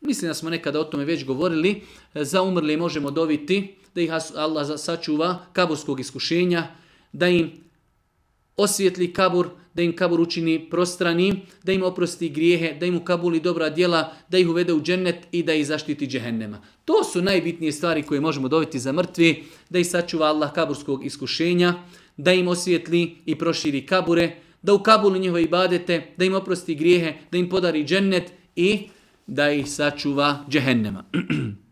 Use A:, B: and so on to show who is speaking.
A: Mislim da smo nekada o tome već govorili. Za umrle možemo doviti da ih Allah sačuva kaburskog iskušenja, da im osvijetli kabur, da im kabur učini prostranim, da im oprosti grijehe, da im ukabuli dobra djela, da ih uvede u džennet i da ih zaštiti džehennema. To su najbitnije stvari koje možemo dobiti za mrtvi, da ih sačuva Allah kaburskog iskušenja, da im osvijetli i proširi kabure, da ukabuli njihove ibadete, da im oprosti grijehe, da im podari džennet i da ih sačuva džehennema.